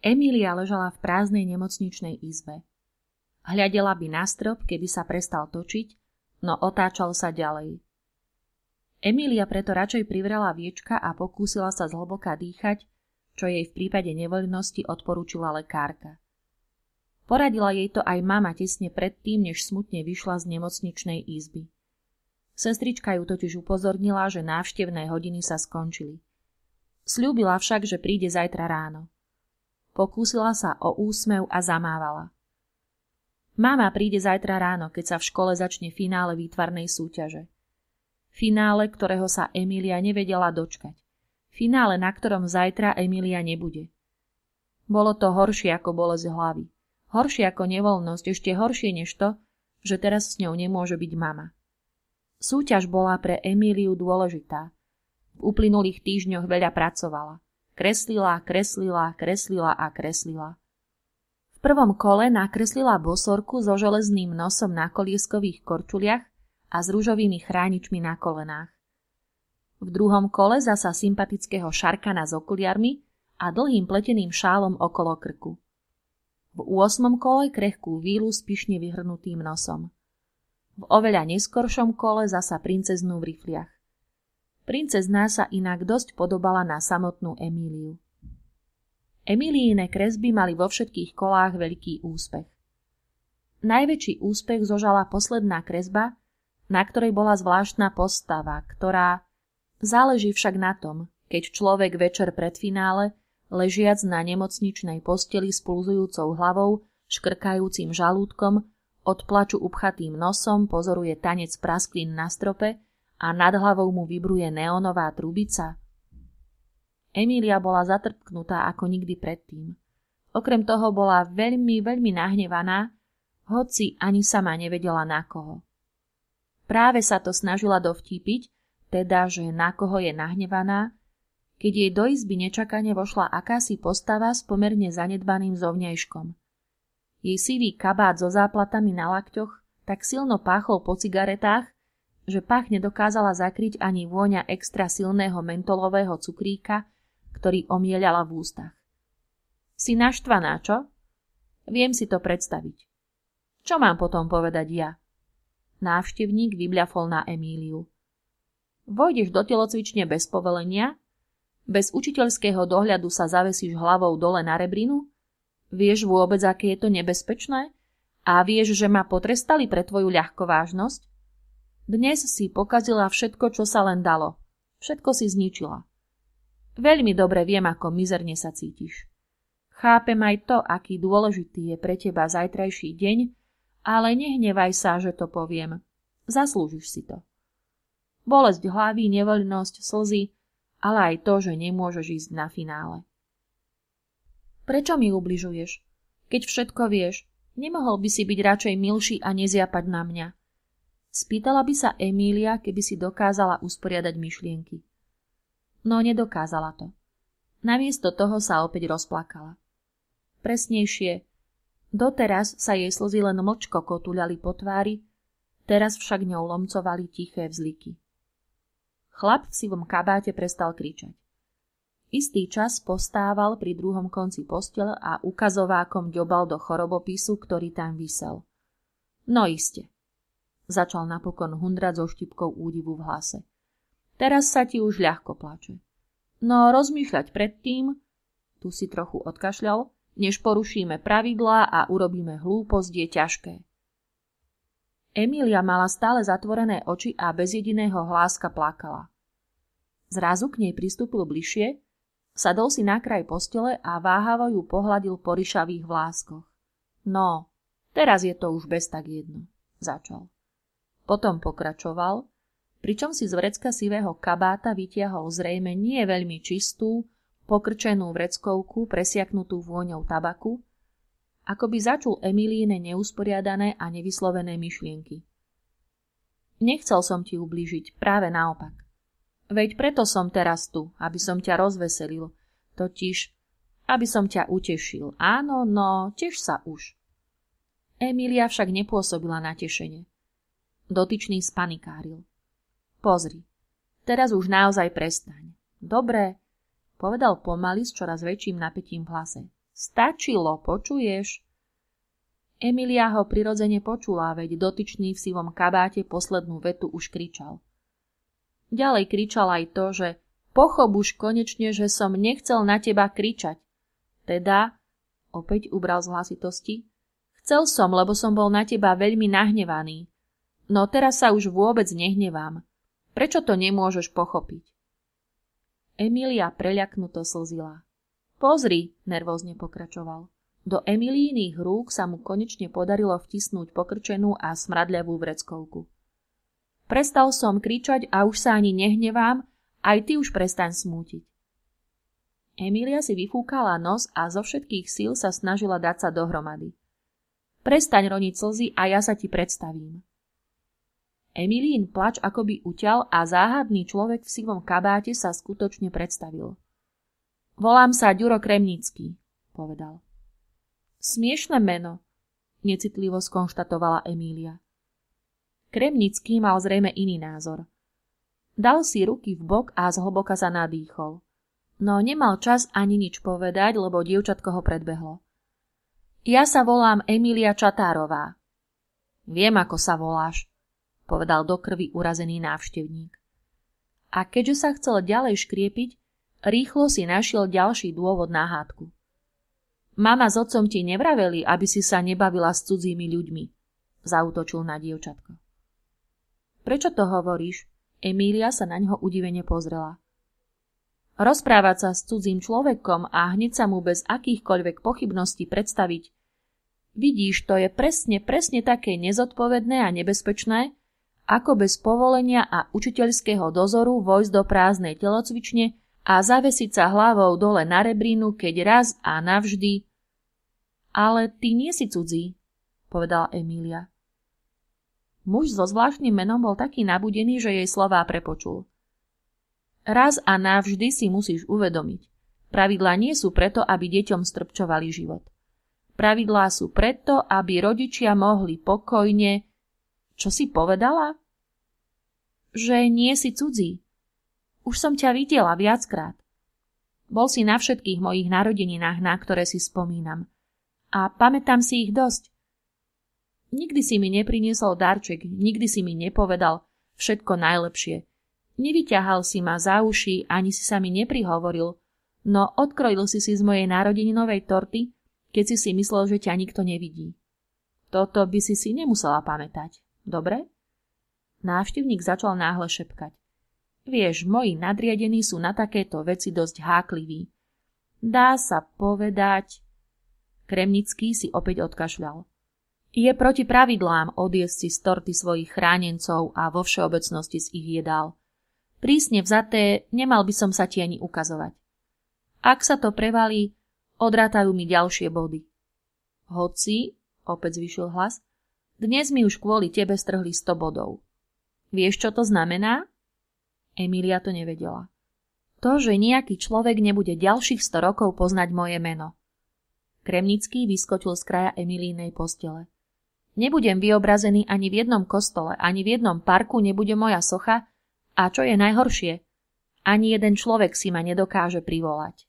Emília ležala v prázdnej nemocničnej izbe. Hľadela by na strop, keby sa prestal točiť, no otáčal sa ďalej. Emília preto radšej privrela viečka a pokúsila sa zhlboka dýchať, čo jej v prípade nevoľnosti odporúčila lekárka. Poradila jej to aj mama tesne predtým, než smutne vyšla z nemocničnej izby. Sestrička ju totiž upozornila, že návštevné hodiny sa skončili. Sľúbila však, že príde zajtra ráno. Pokúsila sa o úsmev a zamávala. Mama príde zajtra ráno, keď sa v škole začne finále výtvarnej súťaže. Finále, ktorého sa Emília nevedela dočkať. Finále, na ktorom zajtra Emília nebude. Bolo to horšie ako bolesť hlavy. Horšie ako nevoľnosť, ešte horšie než to, že teraz s ňou nemôže byť mama. Súťaž bola pre Emíliu dôležitá. V uplynulých týždňoch veľa pracovala. Kreslila a kreslila. V prvom kole nakreslila bosorku so železným nosom na kolieskových korčuliach a s ružovými chráničmi na kolenách. V druhom kole zasa sympatického šarkana s okuliarmi a dlhým pleteným šálom okolo krku. V 8. kole krehkú vílu s pyšne vyhrnutým nosom. V oveľa neskoršom kole zasa princeznú v rifliach. Princezná sa inak dosť podobala na samotnú Emíliu. Emíliine kresby mali vo všetkých kolách veľký úspech. Najväčší úspech zožala posledná kresba, na ktorej bola zvláštna postava, ktorá záleží však na tom, keď človek večer pred finále, ležiac na nemocničnej posteli s pulzujúcou hlavou, škrkajúcim žalúdkom, od plaču upchatým nosom pozoruje tanec prasklín na strope a nad hlavou mu vibruje neónová trubica. Emília bola zatrpknutá ako nikdy predtým. Okrem toho bola veľmi nahnevaná, hoci ani sama nevedela na koho. Práve sa to snažila dovtípiť, teda, že na koho je nahnevaná, keď jej do izby nečakane vošla akási postava s pomerne zanedbaným zovňajškom. Jej sivý kabát so záplatami na lakťoch tak silno páchol po cigaretách, že pach nedokázala zakryť ani vôňa extra silného mentolového cukríka, ktorý omieľala v ústach. Si naštvaná, čo? Viem si to predstaviť. Čo mám potom povedať ja? Návštevník vybľafol na Emíliu. Vojdeš do telocvične bez povolenia? Bez učiteľského dohľadu sa zavesíš hlavou dole na rebrinu? Vieš vôbec, aké je to nebezpečné? A vieš, že ma potrestali pre tvoju ľahkovážnosť? Dnes si pokazila všetko, čo sa len dalo. Všetko si zničila. Veľmi dobre viem, ako mizerne sa cítiš. Chápem aj to, aký dôležitý je pre teba zajtrajší deň, ale nehnevaj sa, že to poviem. Zaslúžiš si to. Bolesť hlavy, nevoľnosť, slzy, ale aj to, že nemôžeš ísť na finále. Prečo mi ubližuješ? Keď všetko vieš, nemohol by si byť radšej milší a nezjapať na mňa. Spýtala by sa Emília, keby si dokázala usporiadať myšlienky. No nedokázala to. Namiesto toho sa opäť rozplakala. Presnejšie, doteraz sa jej slzy len mlčko kotúľali po tvári, teraz však ňou lomcovali tiché vzliky. Chlap v sivom kabáte prestal kričať. Istý čas postával pri druhom konci postele a ukazovákom ďobal do chorobopisu, ktorý tam visel. No iste, začal napokon hundrať so štipkou údivu v hlase. Teraz sa ti už ľahko plače. No rozmýšľať predtým, tu si trochu odkašľal, než porušíme pravidlá a urobíme hlúposť, je ťažké. Emília mala stále zatvorené oči a bez jediného hláska plakala. Zrazu k nej pristúpil bližšie, sadol si na kraj postele a váhavo ju pohľadil po ryšavých vláskoch. No, teraz je to už bez tak jedno, začal. Potom pokračoval, pričom si z vrecka sivého kabáta vytiahol zrejme nie veľmi čistú, pokrčenú vreckovku presiaknutú vôňou tabaku, ako by začul Emílíne neusporiadané a nevyslovené myšlienky. Nechcel som ti ublížiť, práve naopak. Veď preto som teraz tu, aby som ťa rozveselil, totiž, aby som ťa utešil. Áno, no, teš sa už. Emília však nepôsobila na tešenie. Dotyčný spanikáril. Pozri, teraz už naozaj prestaň. Dobre, povedal pomaly s čoraz väčším napätím v hlase. Stačilo, počuješ? Emilia ho prirodzene počula, veď dotyčný v sivom kabáte poslednú vetu už kričal. Ďalej kričal aj to, že pochop už konečne, že som nechcel na teba kričať. Teda, opäť ubral z hlasitosti, chcel som, lebo som bol na teba veľmi nahnevaný. No teraz sa už vôbec nehnevám. Prečo to nemôžeš pochopiť? Emilia preľaknuto slzila. Pozri, nervózne pokračoval. Do Emilíných rúk sa mu konečne podarilo vtisnúť pokrčenú a smradľavú vreckovku. Prestal som kričať a už sa ani nehnevám, aj ty už prestaň smútiť. Emília si vyfúkala nos a zo všetkých síl sa snažila dať sa dohromady. Prestaň roniť slzy a ja sa ti predstavím. Emilín plač akoby uťal a záhadný človek v sivom kabáte sa skutočne predstavil. Volám sa Ďuro Kremnický, povedal. Smiešne meno, necitlivo skonštatovala Emília. Kremnický mal zrejme iný názor. Dal si ruky v bok a zhlboka sa nadýchol. No nemal čas ani nič povedať, lebo dievčatko ho predbehlo. Ja sa volám Emília Čatárová. Viem, ako sa voláš, povedal do krvi urazený návštevník. A keďže sa chcel ďalej škriepiť, rýchlo si našiel ďalší dôvod na hádku. Mama s otcom ti nevraveli, aby si sa nebavila s cudzími ľuďmi, zaútočil na dievčatko. Prečo to hovoríš? Emília sa na ňo udivene pozrela. Rozprávať sa s cudzím človekom a hneď sa mu bez akýchkoľvek pochybností predstaviť. Vidíš, to je presne také nezodpovedné a nebezpečné, ako bez povolenia a učiteľského dozoru vojsť do prázdnej telocvične a zavesiť sa hlavou dole na rebrínu, keď raz a navždy. Ale ty nie si cudzí, povedala Emília. Muž so zvláštnym menom bol taký nabudený, že jej slová prepočul. Raz a navždy si musíš uvedomiť. Pravidlá nie sú preto, aby deťom strpčovali život. Pravidlá sú preto, aby rodičia mohli pokojne... Čo si povedala? Že nie si cudzí. Už som ťa videla viackrát. Bol si na všetkých mojich narodeninách, na ktoré si spomínam. A pamätám si ich dosť. Nikdy si mi nepriniesol darček, nikdy si mi nepovedal všetko najlepšie. Nevyťahal si ma za uši, ani si sa mi neprihovoril, no odkrojil si z mojej narodeninovej torty, keď si myslel, že ťa nikto nevidí. Toto by si nemusela pamätať, dobre? Návštevník začal náhle šepkať. Vieš, moji nadriadení sú na takéto veci dosť hákliví. Dá sa povedať... Kremnický si opäť odkašľal. Je proti pravidlám odjesť si z torty svojich chránencov a vo všeobecnosti z ich jedál. Prísne vzaté, nemal by som sa ti ani ukazovať. Ak sa to prevalí, odrátajú mi ďalšie body. Hoci, opäť zvyšil hlas, dnes mi už kvôli tebe strhli 100 bodov. Vieš, čo to znamená? Emília to nevedela. To, že nejaký človek nebude ďalších 100 rokov poznať moje meno. Kremnický vyskočil z kraja Emilínej postele. Nebudem vyobrazený ani v jednom kostole, ani v jednom parku nebude moja socha a čo je najhoršie, ani jeden človek si ma nedokáže privolať.